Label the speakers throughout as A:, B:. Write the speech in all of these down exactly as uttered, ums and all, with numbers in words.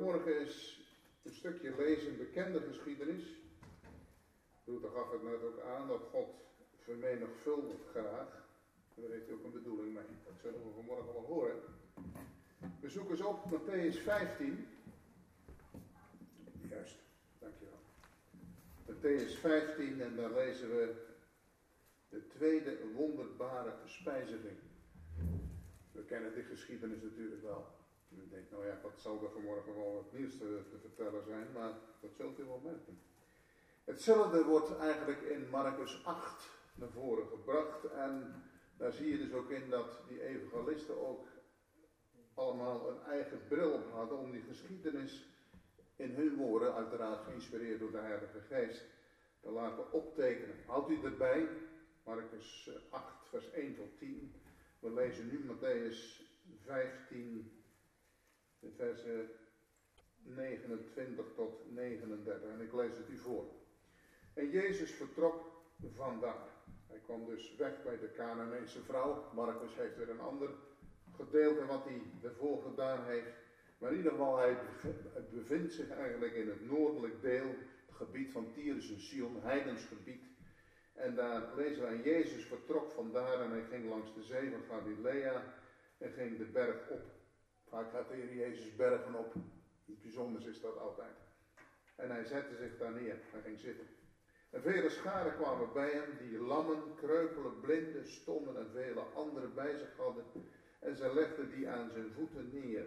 A: vanmorgen is een stukje lezen bekende geschiedenis. Luther gaf het net ook aan dat God vermenigvuldigt graag. En daar heeft hij ook een bedoeling mee. Dat zullen we vanmorgen wel horen. We zoeken eens op Mattheüs vijftien. Juist, dankjewel. Mattheüs vijftien en daar lezen we de tweede wonderbare spijziging. We kennen die geschiedenis natuurlijk wel. U denkt, nou ja, wat zal er vanmorgen wel wat nieuws te, te vertellen zijn, maar dat zult u wel merken. Hetzelfde wordt eigenlijk in Marcus acht naar voren gebracht en daar zie je dus ook in dat die evangelisten ook allemaal een eigen bril op hadden om die geschiedenis in hun woorden, uiteraard geïnspireerd door de Heilige Geest, te laten optekenen. Houdt u erbij, Marcus acht vers één tot tien. We lezen nu Mattheüs vijftien, de versen negenentwintig tot negenendertig. En ik lees het u voor. En Jezus vertrok vandaar. Hij kwam dus weg bij de Canaanese vrouw. Marcus heeft weer een ander gedeelte wat hij ervoor gedaan heeft. Maar in ieder geval, hij bevindt zich eigenlijk in het noordelijk deel, het gebied van Tyrus en Sidon, heidens gebied. En daar lezen we, en Jezus vertrok vandaar en hij ging langs de zee van Galilea en ging de berg op. Vaak gaat de Heer Jezus bergen op. Iets bijzonders is dat altijd. En hij zette zich daar neer. Hij ging zitten. En vele scharen kwamen bij hem, die lammen, kreupelen, blinden, stommen en vele anderen bij zich hadden. En zij legden die aan zijn voeten neer.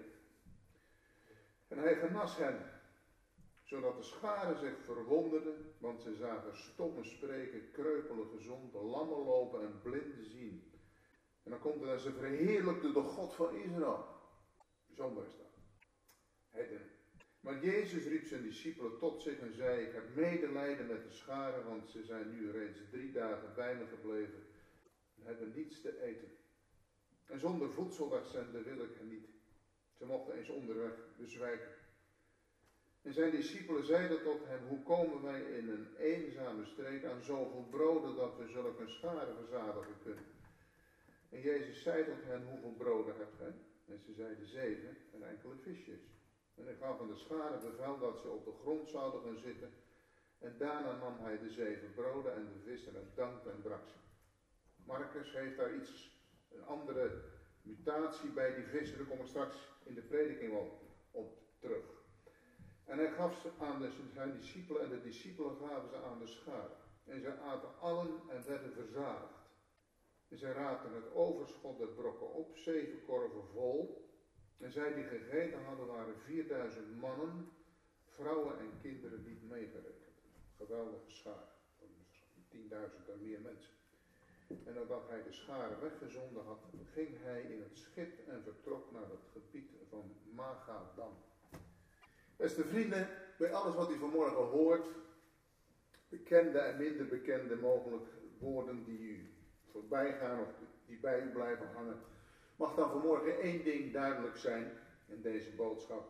A: En hij genas hen, zodat de scharen zich verwonderden, want ze zagen stommen spreken, kreupelen gezond, lammen lopen en blinden zien. En dan komt er dat ze verheerlijkten de God van Israël. Bijzonder is dat. Heidenen. Maar Jezus riep zijn discipelen tot zich en zei, ik heb medelijden met de scharen, want ze zijn nu reeds drie dagen bij me gebleven en hebben niets te eten. En zonder voedsel wegzenden wil ik hen niet. Ze mochten eens onderweg bezwijken. En zijn discipelen zeiden tot hem, hoe komen wij in een eenzame streek aan zoveel broden dat we zulke scharen verzadigen kunnen? En Jezus zei tot hen, hoeveel broden hebt gij? En ze zeiden zeven en enkele visjes. En hij gaf aan de scharen bevel dat ze op de grond zouden gaan zitten. En daarna nam hij de zeven broden en de vissen en dankte en brak ze. Marcus heeft daar iets, een andere mutatie bij die vissen. Daar komen we straks in de prediking wel op terug. En hij gaf ze aan de, zijn discipelen en de discipelen gaven ze aan de scharen. En zij aten allen en werden verzadigd. En zij raapten het overschot der brokken op, zeven korven vol. En zij die gegeten hadden waren vierduizend mannen, vrouwen en kinderen niet meegerekend. Geweldige schare, tienduizend en meer mensen. En nadat hij de scharen weggezonden had, ging hij in het schip en vertrok naar het gebied van Magadam. Beste vrienden, bij alles wat u vanmorgen hoort, bekende en minder bekende mogelijk woorden die u voorbij gaan of die bij u blijven hangen, mag dan vanmorgen één ding duidelijk zijn in deze boodschap.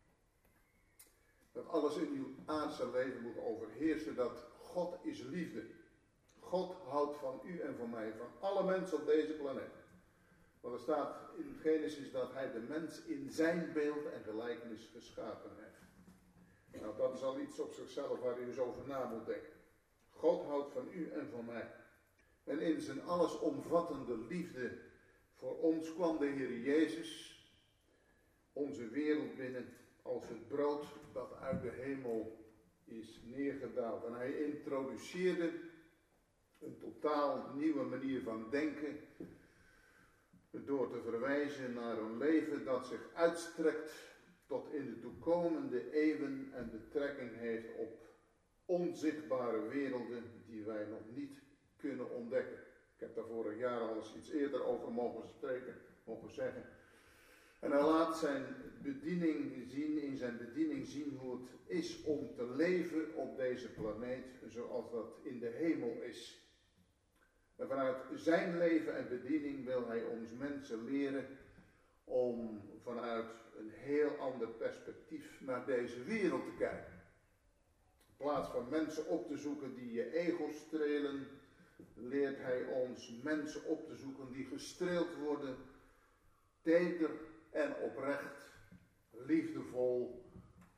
A: Dat alles in uw aardse leven moet overheersen, dat God is liefde. God houdt van u en van mij, van alle mensen op deze planeet. Want er staat in Genesis dat hij de mens in zijn beeld en gelijkenis geschapen heeft. Nou, dat is al iets op zichzelf waar u eens over na moet denken. God houdt van u en van mij. En in zijn allesomvattende liefde voor ons kwam de Heer Jezus onze wereld binnen als het brood dat uit de hemel is neergedaald. En hij introduceerde een totaal nieuwe manier van denken door te verwijzen naar een leven dat zich uitstrekt tot in de toekomende eeuwen en betrekking heeft op onzichtbare werelden die wij nog niet kunnen ontdekken. Ik heb daar vorig jaar al eens iets eerder over mogen spreken, mogen zeggen. En hij laat zijn bediening zien, in zijn bediening zien hoe het is om te leven op deze planeet zoals dat in de hemel is. En vanuit zijn leven en bediening wil hij ons mensen leren om vanuit een heel ander perspectief naar deze wereld te kijken. In plaats van mensen op te zoeken die je ego strelen, leert hij ons mensen op te zoeken die gestreeld worden, teder en oprecht, liefdevol,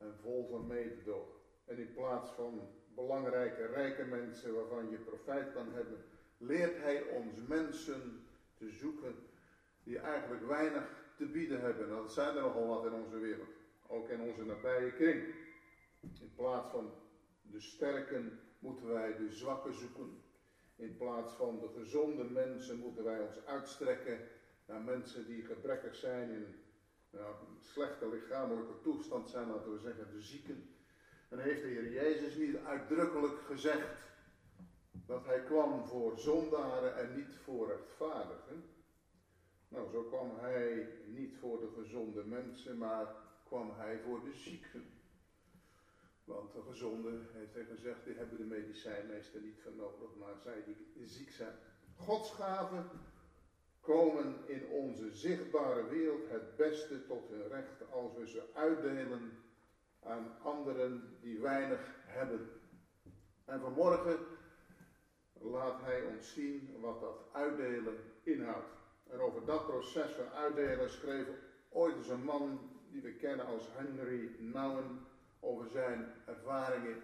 A: en vol van mededogen. En in plaats van belangrijke, rijke mensen waarvan je profijt kan hebben, leert hij ons mensen te zoeken die eigenlijk weinig te bieden hebben. Nou, dat zijn er nogal wat in onze wereld. Ook in onze nabije kring. In plaats van de sterken moeten wij de zwakken zoeken. In plaats van de gezonde mensen moeten wij ons uitstrekken naar mensen die gebrekkig zijn, in nou, een slechte lichamelijke toestand zijn, laten we zeggen de zieken. En heeft de Heer Jezus niet uitdrukkelijk gezegd dat hij kwam voor zondaren en niet voor rechtvaardigen? Nou, zo kwam hij niet voor de gezonde mensen, maar kwam hij voor de zieken. Want de gezonden, heeft hij gezegd, die hebben de medicijn meestal niet voor nodig, maar zij die ziek zijn. Gods gaven komen in onze zichtbare wereld het beste tot hun recht als we ze uitdelen aan anderen die weinig hebben. En vanmorgen laat hij ons zien wat dat uitdelen inhoudt. En over dat proces van uitdelen schreef ooit eens een man die we kennen als Henry Nouwen over zijn ervaringen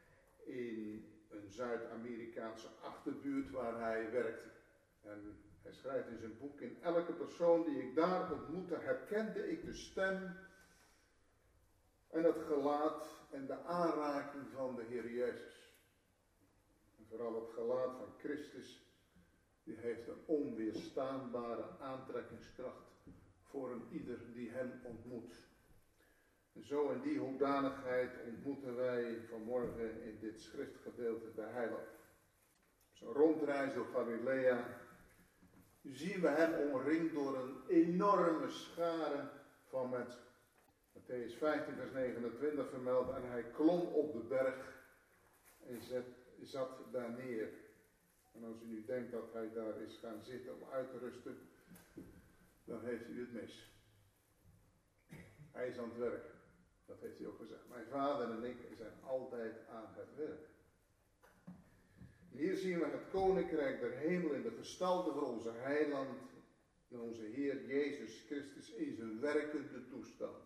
A: in een Zuid-Amerikaanse achterbuurt waar hij werkte. En hij schrijft in zijn boek: in elke persoon die ik daar ontmoette herkende ik de stem en het gelaat en de aanraking van de Heer Jezus. En vooral het gelaat van Christus, die heeft een onweerstaanbare aantrekkingskracht voor een ieder die hem ontmoet. En zo in die hoedanigheid ontmoeten wij vanmorgen in dit schriftgedeelte de Heiland. Zo'n rondreis door Galilea zien we hem omringd door een enorme schare van mensen. Mattheüs vijftien vers negenentwintig vermeldt: en hij klom op de berg en zet, zat daar neer. En als u nu denkt dat hij daar is gaan zitten om uit te rusten, dan heeft u het mis. Hij is aan het werk. Dat heeft hij ook gezegd. Mijn vader en ik zijn altijd aan het werk. Hier zien we het koninkrijk der hemel in de gestalte van onze heiland en onze Heer Jezus Christus in zijn werkende toestand.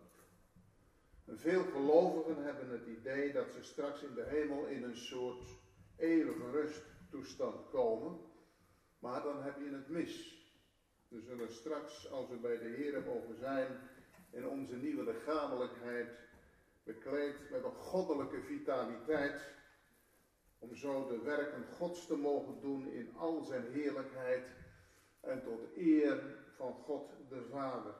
A: En veel gelovigen hebben het idee dat ze straks in de hemel in een soort eeuwige rusttoestand komen. Maar dan heb je het mis. We zullen straks, als we bij de Heer mogen zijn, in onze nieuwe lichamelijkheid, bekleed met een goddelijke vitaliteit, om zo de werken Gods te mogen doen in al zijn heerlijkheid en tot eer van God de Vader.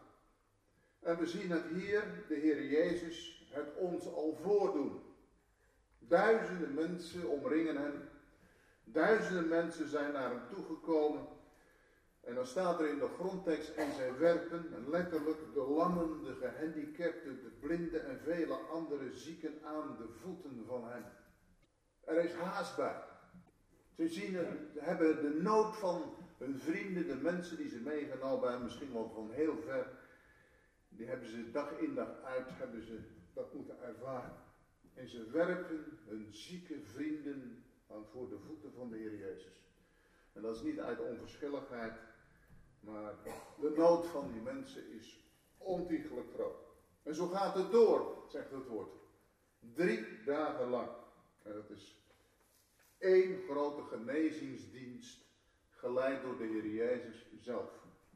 A: En we zien het hier, de Heer Jezus, het ons al voordoen. Duizenden mensen omringen hem. Duizenden mensen zijn naar hem toegekomen. En dan staat er in de grondtekst: en zij werpen, en letterlijk, de lammen, de gehandicapten, de blinden en vele andere zieken aan de voeten van hem. Er is haast bij. Ze zien, ze hebben de nood van hun vrienden, de mensen die ze meegenomen hebben, misschien wel van heel ver. Die hebben ze dag in dag uit, hebben ze dat moeten ervaren. En ze werpen hun zieke vrienden aan voor de voeten van de Heer Jezus. En dat is niet uit onverschilligheid, maar de nood van die mensen is ontiegelijk groot. En zo gaat het door, zegt het woord. Drie dagen lang. En dat is één grote genezingsdienst, geleid door de Heer Jezus zelf.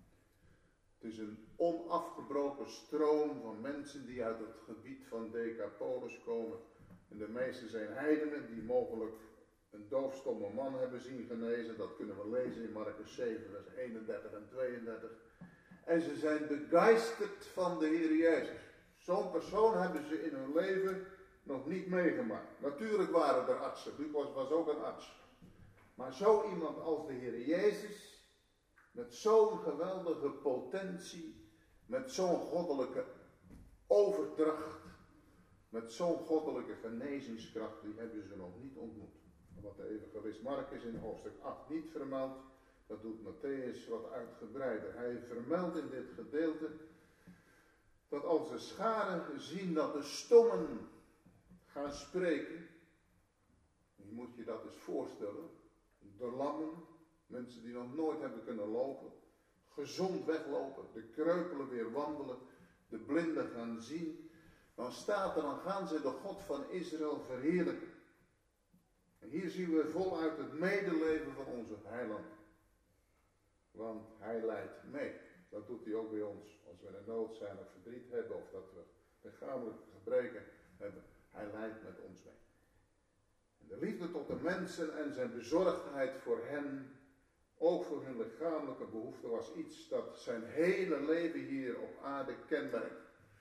A: Het is een onafgebroken stroom van mensen die uit het gebied van Decapolis komen. En de meeste zijn heidenen die mogelijk een doofstomme man hebben zien genezen. Dat kunnen we lezen in Marcus zeven, vers eenendertig en tweeëndertig. En ze zijn begeisterd van de Heer Jezus. Zo'n persoon hebben ze in hun leven nog niet meegemaakt. Natuurlijk waren er artsen. Lucas was ook een arts. Maar zo iemand als de Heer Jezus, met zo'n geweldige potentie, met zo'n goddelijke overdracht, met zo'n goddelijke genezingskracht, die hebben ze nog niet ontmoet. Wat de evangelist Marcus in hoofdstuk acht niet vermeldt, dat doet Mattheüs wat uitgebreider. Hij vermeldt in dit gedeelte dat als de scharen zien dat de stommen gaan spreken, je moet je dat eens voorstellen, de lammen, mensen die nog nooit hebben kunnen lopen, gezond weglopen, de kreupelen weer wandelen, de blinden gaan zien, Dan staat er, dan gaan ze de God van Israël verheerlijken. En hier zien we voluit het medeleven van onze heiland. Want hij leidt mee. Dat doet hij ook bij ons. Als we in nood zijn of verdriet hebben of dat we lichamelijke gebreken hebben. Hij leidt met ons mee. En de liefde tot de mensen en zijn bezorgdheid voor hen, ook voor hun lichamelijke behoeften, was iets dat zijn hele leven hier op aarde kenmerkt.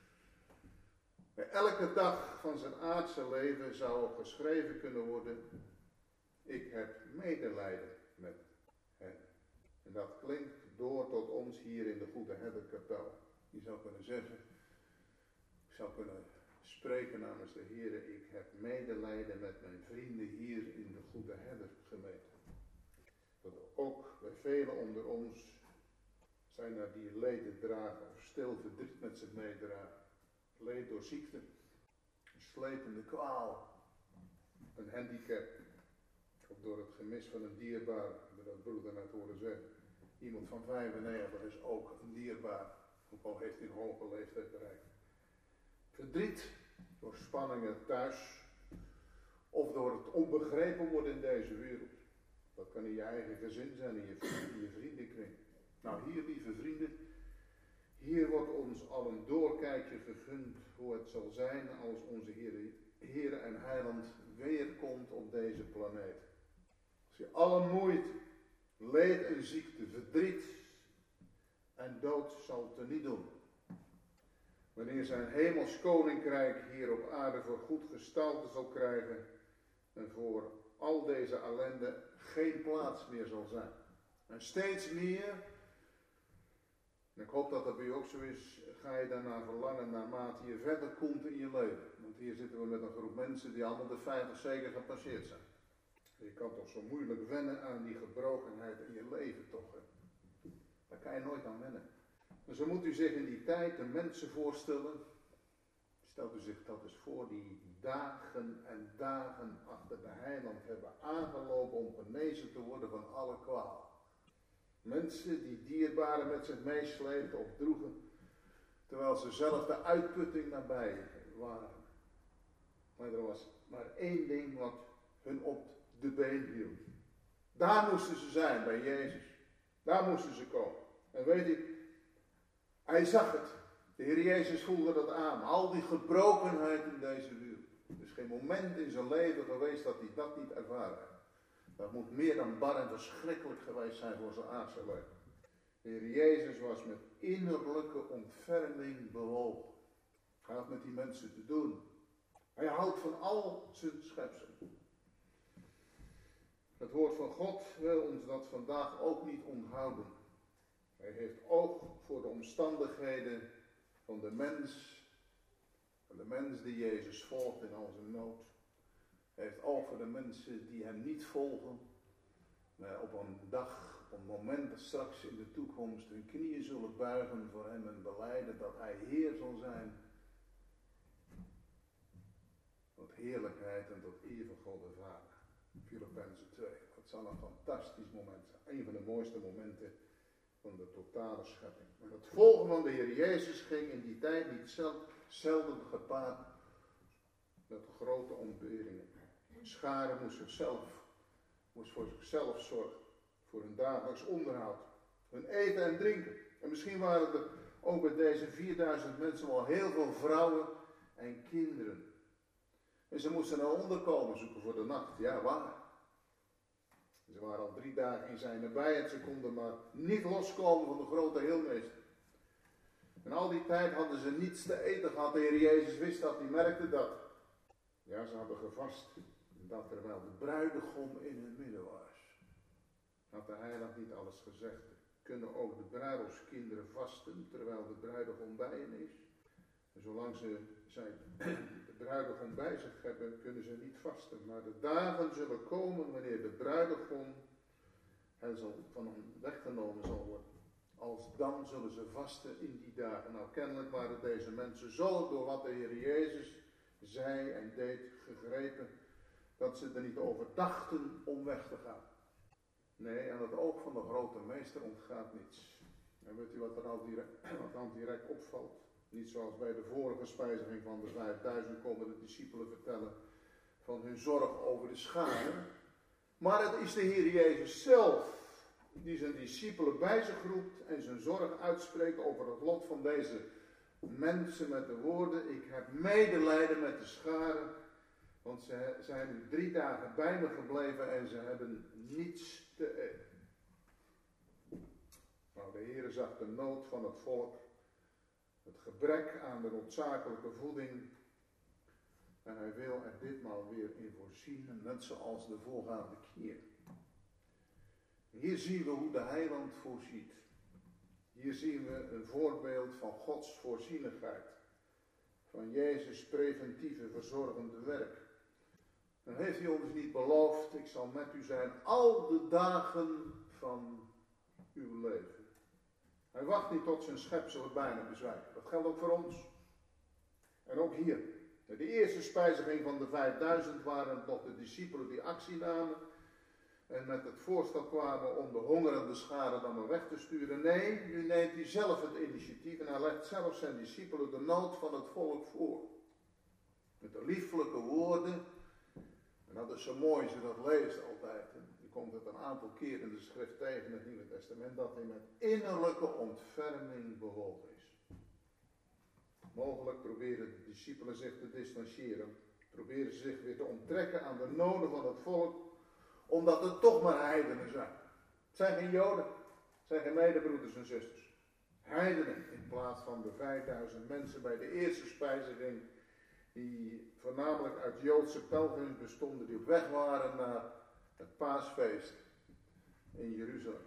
A: Bij elke dag van zijn aardse leven zou geschreven kunnen worden: ik heb medelijden met hen. En dat klinkt door tot ons hier in de Goede Herderkapel. Je zou kunnen zeggen, ik zou kunnen spreken namens de Heer: ik heb medelijden met mijn vrienden hier in de Goede Herdergemeente. Dat ook bij velen onder ons zijn er die leden dragen of stil verdriet met zich meedragen. Leed door ziekte, een slepende kwaal, een handicap, of door het gemis van een dierbaar, we dat broeder net horen zeggen. Iemand van vijfennegentig is ook een dierbaar, ook al heeft hij een hoge leeftijd bereikt. Verdriet door spanningen thuis, of door het onbegrepen worden in deze wereld. Dat kan in je eigen gezin zijn, in je, in je vriendenkring. Nou, hier, lieve vrienden, hier wordt ons al een doorkijkje gegund hoe het zal zijn als onze Heer, Heer en Heiland weerkomt op deze planeet. Als je alle moeite, leed en ziekte, verdriet en dood zal teniet doen. Wanneer zijn hemels koninkrijk hier op aarde voor goed gestalte zal krijgen en voor al deze ellende geen plaats meer zal zijn. En steeds meer, en ik hoop dat dat bij u ook zo is, ga je daarna verlangen naarmate je verder komt in je leven. Want hier zitten we met een groep mensen die allemaal de vijftig zeker gepasseerd zijn. Je kan toch zo moeilijk wennen aan die gebrokenheid in je leven toch. Hè? Daar kan je nooit aan wennen. Dus dan moet u zich in die tijd de mensen voorstellen. Stelt u zich dat eens voor, die dagen en dagen achter de heiland hebben aangelopen om genezen te worden van alle kwaal. Mensen die dierbaren met zich meesleepten of droegen, terwijl ze zelf de uitputting nabij waren. Maar er was maar één ding wat hun op de been hield. Daar moesten ze zijn, bij Jezus. Daar moesten ze komen. En weet u, hij zag het. De Heer Jezus voelde dat aan. Al die gebrokenheid in deze wereld. Er is geen moment in zijn leven geweest dat hij dat niet ervaren heeft. Dat moet meer dan bar en verschrikkelijk geweest zijn voor zijn aardse leven. De Heer Jezus was met innerlijke ontferming bewogen. Hij had met die mensen te doen. Hij houdt van al zijn schepselen. Het woord van God wil ons dat vandaag ook niet onthouden. Hij heeft oog voor de omstandigheden van de mens, van de mens die Jezus volgt in al zijn nood. Hij heeft oog voor de mensen die hem niet volgen, maar op een dag, op een moment dat straks in de toekomst hun knieën zullen buigen voor hem en belijden dat hij Heer zal zijn. Tot heerlijkheid en tot eer van God de Vader. Filippenzen twee. Dat zal een fantastisch moment zijn. Een van de mooiste momenten van de totale schepping. Maar het volgen van de Heer Jezus ging in die tijd niet zelden, zelden gepaard met grote ontberingen. Scharen moest zichzelf, moest voor zichzelf zorgen. Voor hun dagelijks onderhoud. Hun eten en drinken. En misschien waren er ook bij deze vierduizend mensen wel heel veel vrouwen en kinderen. En ze moesten een onderkomen zoeken voor de nacht. Ja, waar? Ze waren al drie dagen in zijn nabij en ze konden maar niet loskomen van de grote heelmeester. En al die tijd hadden ze niets te eten gehad. De Heer Jezus wist dat, hij merkte dat. Ja, ze hadden gevast. Dat terwijl de bruidegom in hun midden was. Had de heiland niet alles gezegd? Kunnen ook de bruiloftskinderen vasten terwijl de bruidegom bij hen is? En zolang ze zijn, de bruidegom bij zich hebben, kunnen ze niet vasten. Maar de dagen zullen komen wanneer de bruidegom hen zal, van hen weggenomen zal worden. Als dan zullen ze vasten in die dagen. Nou, kennelijk waren deze mensen zo door wat de Heer Jezus zei en deed gegrepen, dat ze er niet over dachten om weg te gaan. Nee, aan het oog van de grote meester ontgaat niets. En weet u wat er al direct, wat dan direct opvalt? Niet zoals bij de vorige spijziging van de vijfduizend komen de discipelen vertellen van hun zorg over de scharen. Maar het is de Heer Jezus zelf die zijn discipelen bij zich roept en zijn zorg uitspreekt over het lot van deze mensen met de woorden: ik heb medelijden met de scharen, want ze zijn nu drie dagen bij me gebleven en ze hebben niets te eten. Nou, de Heer zag de nood van het volk, het gebrek aan de noodzakelijke voeding, en hij wil er ditmaal weer in voorzien, net zoals de voorgaande keer. Hier zien we hoe de heiland voorziet. Hier zien we een voorbeeld van Gods voorzienigheid. Van Jezus' preventieve verzorgende werk. Dan heeft hij ons niet beloofd: ik zal met u zijn al de dagen van uw leven. Hij wacht niet tot zijn schepsel het bijna bezwijkt. Dat geldt ook voor ons. En ook hier. De eerste spijziging van de vijfduizend waren het nog de discipelen die actie namen. En met het voorstel kwamen om de hongerende scharen dan maar weg te sturen. Nee, nu neemt hij zelf het initiatief en hij legt zelf zijn discipelen de nood van het volk voor. Met de liefelijke woorden. En dat is zo mooi als je dat leest altijd. Hè. Je komt het een aantal keer in de schrift tegen in het Nieuwe Testament. Dat hij met innerlijke ontferming bewogen is. Mogelijk proberen de discipelen zich te distancieren. Proberen ze zich weer te onttrekken aan de noden van het volk. Omdat het toch maar heidenen zijn. Het zijn geen Joden. Het zijn geen medebroeders en zusters. Heidenen in plaats van de vijfduizend mensen bij de eerste spijziging. Die voornamelijk uit Joodse pelgrims bestonden. Die op weg waren naar het paasfeest in Jeruzalem.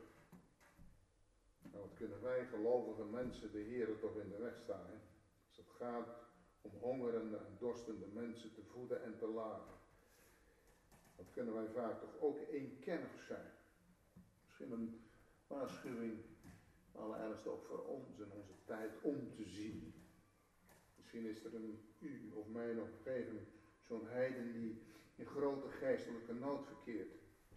A: Nou, wat kunnen wij gelovige mensen de Heer toch in de weg staan. Hè? Als het gaat om hongerende en dorstende mensen te voeden en te laven. Dat kunnen wij vaak toch ook eenkennig zijn. Misschien een waarschuwing, allereerst ook voor ons in onze tijd om te zien. Misschien is er een u of mij nog omgeving zo'n heiden die in grote geestelijke nood verkeert.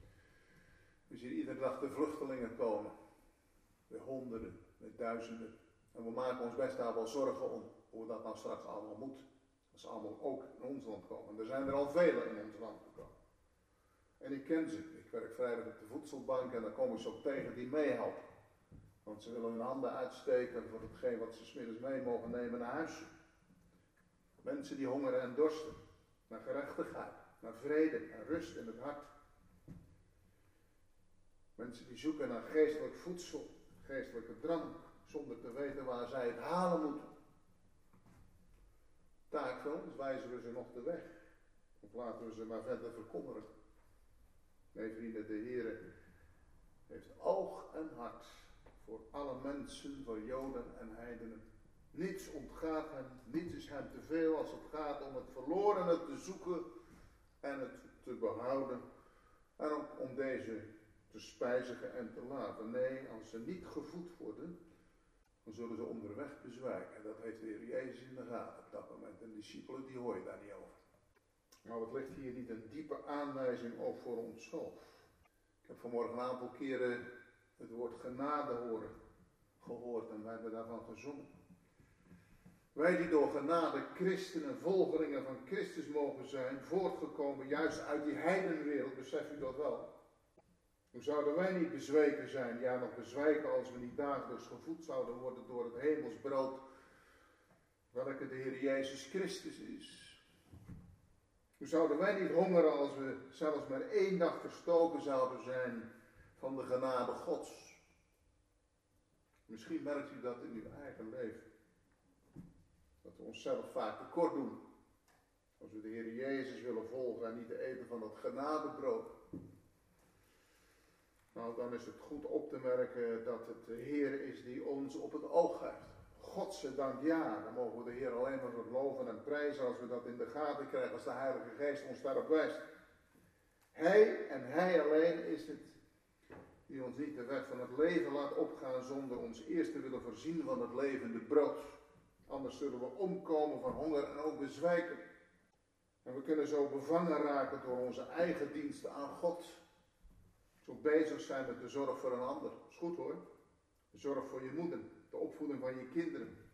A: We zien iedere dag de vluchtelingen komen. De honderden, de duizenden. En we maken ons best daar wel zorgen om hoe dat nou straks allemaal moet. Als ze allemaal ook in ons land komen. Er zijn er al vele in ons land gekomen. En ik ken ze. Ik werk vrijdag op de voedselbank en dan kom ik ze ook tegen die meehelpen. Want ze willen hun handen uitsteken voor hetgeen wat ze 's middags mee mogen nemen naar huis. Mensen die hongeren en dorsten. Naar gerechtigheid, naar vrede, naar rust in het hart. Mensen die zoeken naar geestelijk voedsel, geestelijke drank, zonder te weten waar zij het halen moeten. Taak voor ons, wijzen we ze nog de weg. Of laten we ze maar verder verkommeren. Nee vrienden, de Heer heeft oog en hart voor alle mensen, voor Joden en heidenen. Niets ontgaat hem, niets is hem te veel als het gaat om het verlorene te zoeken en het te behouden. En ook om deze te spijzigen en te laven. Nee, als ze niet gevoed worden, dan zullen ze onderweg bezwijken. Dat heeft de Heer Jezus in de gaten op dat moment. En de discipelen die hoor je daar niet over. Maar wat ligt hier niet een diepe aanwijzing ook voor onszelf? Ik heb vanmorgen een aantal keren het woord genade horen, gehoord en wij hebben daarvan gezongen. Wij die door genade christenen, volgelingen van Christus mogen zijn, voortgekomen juist uit die heidenwereld, besef u dat wel? Hoe zouden wij niet bezweken zijn, ja nog bezwijken als we niet dagelijks gevoed zouden worden door het hemelsbrood, welke de Heer Jezus Christus is? Hoe zouden wij niet hongeren als we zelfs maar één dag verstoken zouden zijn van de genade Gods? Misschien merkt u dat in uw eigen leven. Dat we onszelf vaak tekort doen. Als we de Heer Jezus willen volgen en niet te eten van dat genadebrood. Nou, dan is het goed op te merken dat het de Heer is die ons op het oog heeft. Godzijdank ja, dan mogen we de Heer alleen maar loven en prijzen als we dat in de gaten krijgen, als de Heilige Geest ons daarop wijst. Hij en Hij alleen is het die ons niet de weg van het leven laat opgaan zonder ons eerst te willen voorzien van het levende brood. Anders zullen we omkomen van honger en ook bezwijken. En we kunnen zo bevangen raken door onze eigen diensten aan God. Zo bezig zijn met de zorg voor een ander. Dat is goed hoor. De zorg voor je moeder, de opvoeding van je kinderen.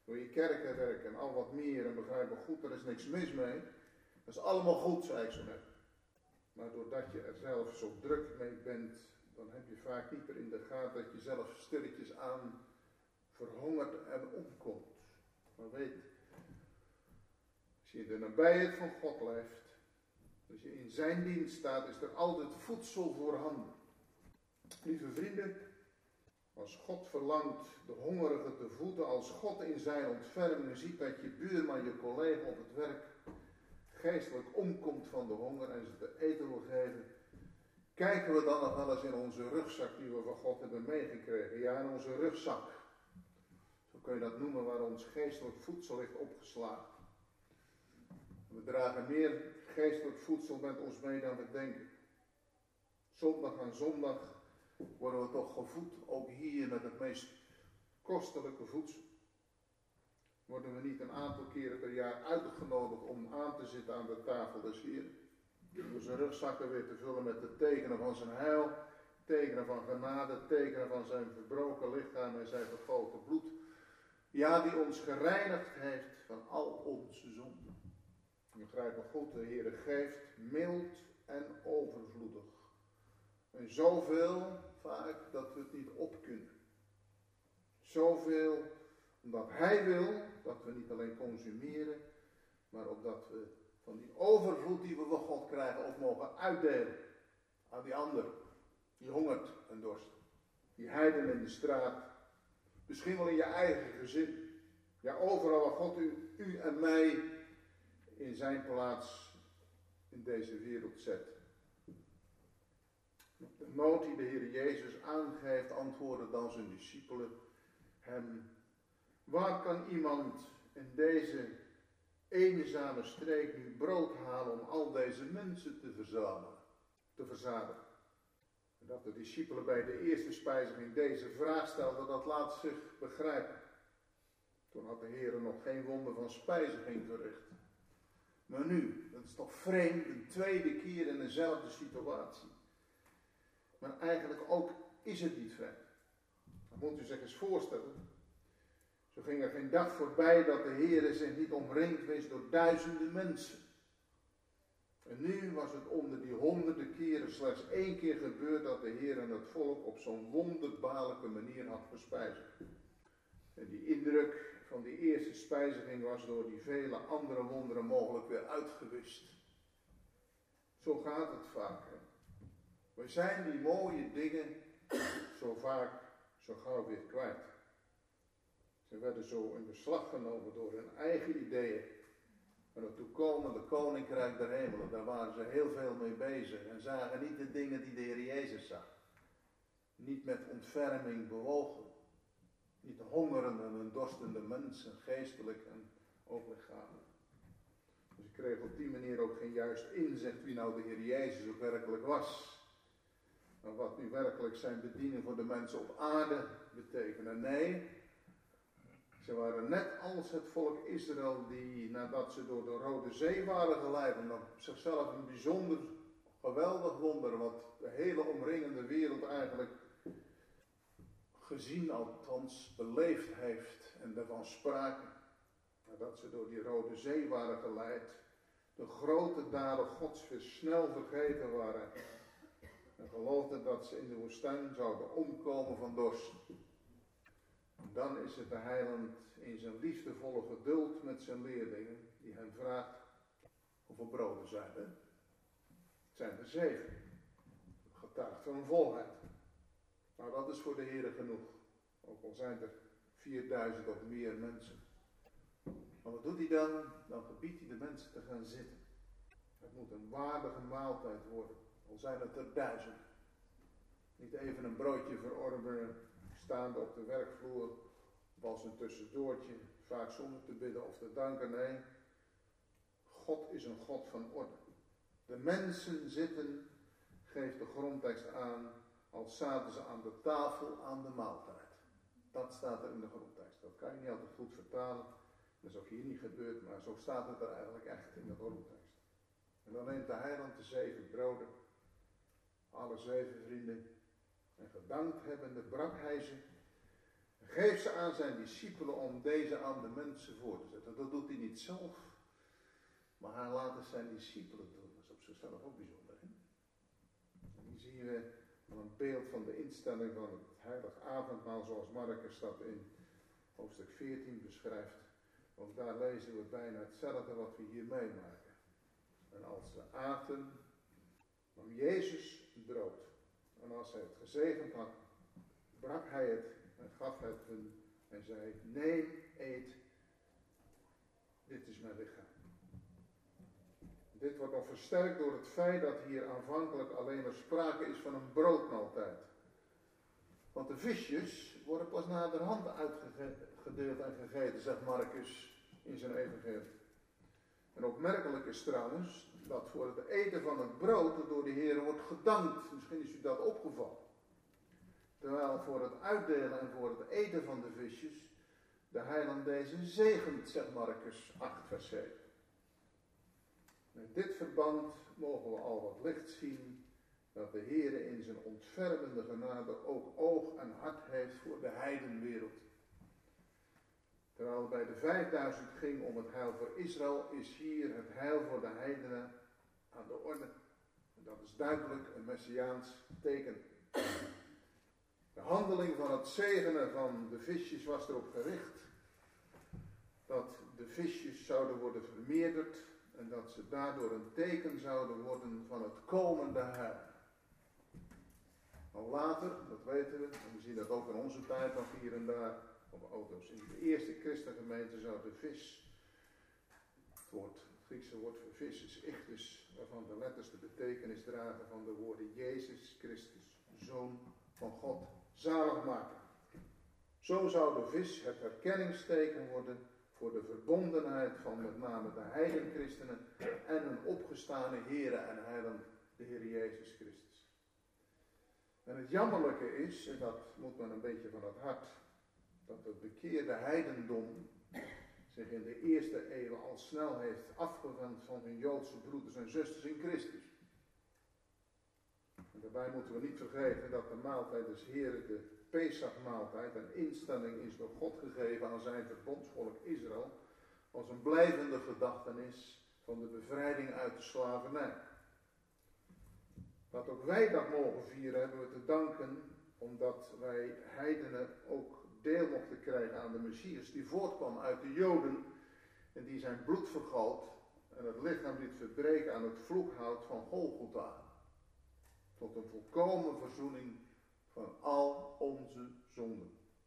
A: door je kerkenwerk en al wat meer en begrijp me goed, er is niks mis mee. Dat is allemaal goed, zei ik zo net. Maar doordat je er zelf zo druk mee bent, dan heb je vaak niet meer in de gaten dat je zelf stilletjes aan verhongert en omkomt. Maar weet, als je in de nabijheid van God leeft, als je in zijn dienst staat, is er altijd voedsel voorhanden. Lieve vrienden, als God verlangt de hongerige te voeden, als God in zijn ontferming ziet dat je buurman, je collega op het werk geestelijk omkomt van de honger en ze te eten wil geven, kijken we dan nog wel eens in onze rugzak die we van God hebben meegekregen. Ja, in onze rugzak. Zo kun je dat noemen, waar ons geestelijk voedsel ligt opgeslagen. We dragen meer geestelijk voedsel met ons mee dan we denken. Zondag aan zondag worden we toch gevoed, ook hier met het meest kostelijke voedsel. Worden we niet een aantal keren per jaar uitgenodigd om aan te zitten aan de tafel des Heeren. Onze rugzakken weer te vullen met de tekenen van zijn heil, tekenen van genade, tekenen van zijn verbroken lichaam en zijn vergoten bloed. Ja, die ons gereinigd heeft van al onze zonden. Begrijp me goed, de Heere geeft mild en overvloedig. En zoveel vaak dat we het niet op kunnen. Zoveel omdat hij wil dat we niet alleen consumeren, maar opdat we van die overvloed die we van God krijgen ook mogen uitdelen aan die ander. Die hongert en dorst. Die heiden in de straat. Misschien wel in je eigen gezin. Ja, overal waar God u, u en mij in zijn plaats in deze wereld zet. Op de nood die de Heer Jezus aangeeft, antwoorden dan zijn discipelen hem: waar kan iemand in deze eenzame streek nu brood halen om al deze mensen te verzamelen, te verzamelen? En dat de discipelen bij de eerste spijziging deze vraag stelden, dat laat zich begrijpen. Toen had de Heer nog geen wonder van spijziging verricht. Maar nu, dat is toch vreemd, een tweede keer in dezelfde situatie. Maar eigenlijk ook is het niet vreemd. Dan moet u zich eens voorstellen. Zo ging er geen dag voorbij dat de Heer zich niet omringd wist door duizenden mensen. En nu was het onder die honderden keren slechts één keer gebeurd dat de Heer en het volk op zo'n wonderbaarlijke manier had gespijzigd. En die indruk van die eerste spijziging was door die vele andere wonderen mogelijk weer uitgewist. Zo gaat het vaak. Hè? We zijn die mooie dingen zo vaak, zo gauw weer kwijt. Ze werden zo in beslag genomen door hun eigen ideeën. En het toekomende koninkrijk der hemelen, daar waren ze heel veel mee bezig. En zagen niet de dingen die de Heer Jezus zag. Niet met ontferming bewogen. Niet hongerende en dorstende mensen, geestelijk en ook lichamelijk. Dus ik kreeg op die manier ook geen juist inzicht wie nou de Heer Jezus ook werkelijk was. Maar wat nu werkelijk zijn bediening voor de mensen op aarde betekende. Nee, ze waren net als het volk Israël die nadat ze door de Rode Zee waren geleid, en op zichzelf een bijzonder geweldig wonder wat de hele omringende wereld eigenlijk gezien, althans beleefd heeft en daarvan spraken. Nadat ze door die Rode Zee waren geleid, de grote daden Gods weer snel vergeten waren en geloofden dat ze in de woestijn zouden omkomen van dorst. En dan is het de heiland in zijn liefdevolle geduld met zijn leerlingen die hem vraagt hoeveel broden zijn er. Het zijn er zeven. Getuigt van een volheid. Nou, dat is voor de Heer genoeg. Ook al zijn er vierduizend of meer mensen. Maar wat doet hij dan? Dan gebiedt hij de mensen te gaan zitten. Het moet een waardige maaltijd worden. Al zijn het er duizend. Niet even een broodje verorberen, staande op de werkvloer. Of als een tussendoortje, vaak zonder te bidden of te danken. Nee, God is een God van orde. De mensen zitten, geeft de grondtekst aan, als zaten ze aan de tafel aan de maaltijd. Dat staat er in de grondtekst. Dat kan je niet altijd goed vertalen. Dat is ook hier niet gebeurd, maar zo staat het er eigenlijk echt in de grondtekst. En dan neemt de heiland de zeven broden, alle zeven vrienden, en gedankt hebbende brak hij ze Geef ze aan zijn discipelen om deze aan de mensen voor te zetten. Dat doet hij niet zelf, maar hij laat het zijn discipelen doen. Dat is op zichzelf ook bijzonder. Hè? En hier zien we een beeld van de instelling van het heilige avondmaal, zoals Marcus dat in hoofdstuk veertien beschrijft. Want daar lezen we bijna hetzelfde wat we hier meemaken. En als ze aten, nam Jezus het brood. En als hij het gezegend had, brak hij het en gaf het hun en zei: neem, eet, dit is mijn lichaam. Dit wordt nog versterkt door het feit dat hier aanvankelijk alleen maar sprake is van een broodmaaltijd. Want de visjes worden pas naderhand uitgedeeld en gegeten, zegt Marcus in zijn evangelie. En opmerkelijk is trouwens dat voor het eten van het brood door de Heer wordt gedankt. Misschien is u dat opgevallen. Terwijl voor het uitdelen en voor het eten van de visjes de heiland deze zegent, zegt Marcus acht vers zeven. Met dit verband mogen we al wat licht zien dat de Heer in zijn ontfermende genade ook oog en hart heeft voor de heidenwereld. Terwijl het bij de vijfduizend ging om het heil voor Israël, is hier het heil voor de heidenen aan de orde. En dat is duidelijk een messiaans teken. De handeling van het zegenen van de visjes was erop gericht dat de visjes zouden worden vermeerderd en dat ze daardoor een teken zouden worden van het komende heil. Al later, dat weten we, en we zien dat ook in onze tijd nog hier en daar op auto's. In de eerste christengemeente zou de vis, het, woord, het Griekse woord voor vis is ichthys, waarvan de letters de betekenis dragen van de woorden Jezus Christus, Zoon van God, zalig maken. Zo zou de vis het herkenningsteken worden voor de verbondenheid van met name de heidenchristenen en een opgestane Heere en Heiland, de Heer Jezus Christus. En het jammerlijke is, en dat moet men een beetje van het hart, dat het bekeerde heidendom zich in de eerste eeuw al snel heeft afgewend van hun Joodse broeders en zusters in Christus. En daarbij moeten we niet vergeten dat de maaltijd des Heeren, de Pesachmaaltijd, een instelling is door God gegeven aan zijn verbondsvolk Israël, als een blijvende gedachtenis van de bevrijding uit de slavernij. Dat ook wij dat mogen vieren hebben we te danken, omdat wij heidenen ook deel mochten krijgen aan de Messias, die voortkwam uit de Joden en die zijn bloed vergoot en het lichaam liet verbreken aan het vloekhout van Golgotha. Tot een volkomen verzoening van al onze zonden.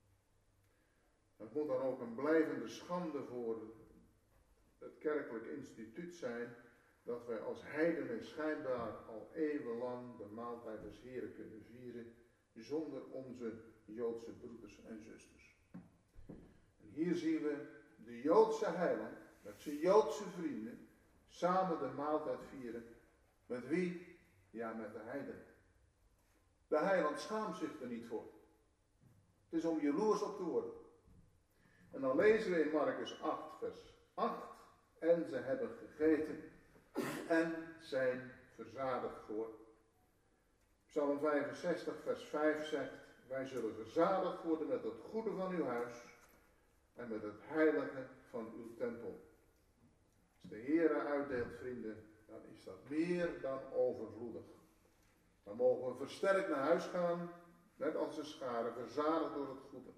A: Het moet dan ook een blijvende schande voor het kerkelijk instituut zijn dat wij als heidenen schijnbaar al eeuwenlang de maaltijd des Heren kunnen vieren zonder onze Joodse broeders en zusters. En hier zien we de Joodse heiland met zijn Joodse vrienden samen de maaltijd vieren. Met wie? Ja, met de heidenen. De heiland schaamt zich er niet voor. Het is om jaloers op te worden. En dan lezen we in Marcus acht vers acht. En ze hebben gegeten en zijn verzadigd geworden. Psalm vijfenzestig vers vijf zegt: wij zullen verzadigd worden met het goede van uw huis en met het heilige van uw tempel. Als de Heere uitdeelt, vrienden, dan is dat meer dan overvloedig. Dan mogen we versterkt naar huis gaan, net als de scharen, verzadigd door het goede.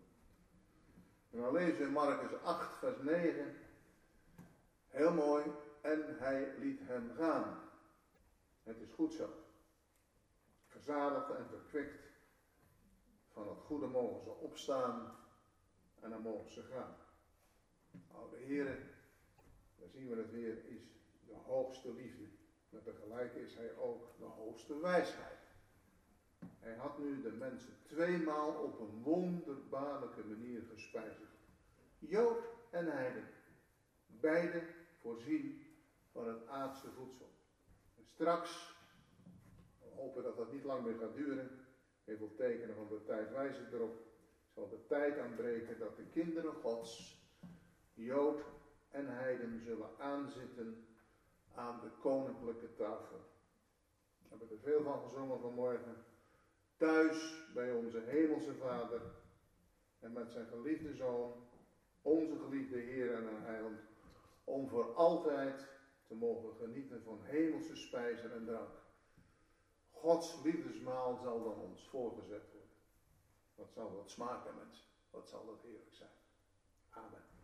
A: En dan lezen we in Marcus acht vers negen, heel mooi, en hij liet hen gaan. Het is goed zo. Verzadigd en verkwikt. Van het goede mogen ze opstaan en dan mogen ze gaan. Nou, de Heere, daar zien we het weer, is de hoogste liefde. Maar tegelijk is hij ook de hoogste wijsheid. Hij had nu de mensen tweemaal op een wonderbaarlijke manier gespijzigd. Jood en heiden. Beide voorzien van het aardse voedsel. En straks, we hopen dat dat niet lang meer gaat duren, heel veel tekenen van de tijd wijzen erop, zal de tijd aanbreken dat de kinderen Gods, Jood en heiden, zullen aanzitten aan de koninklijke tafel. We hebben er veel van gezongen vanmorgen. Thuis bij onze hemelse Vader, en met zijn geliefde Zoon, onze geliefde Heer en Heiland, om voor altijd te mogen genieten van hemelse spijzen en drank. Gods liefdesmaal zal dan ons voorgezet worden. Wat zal dat smaken, mensen? Wat zal dat heerlijk zijn? Amen.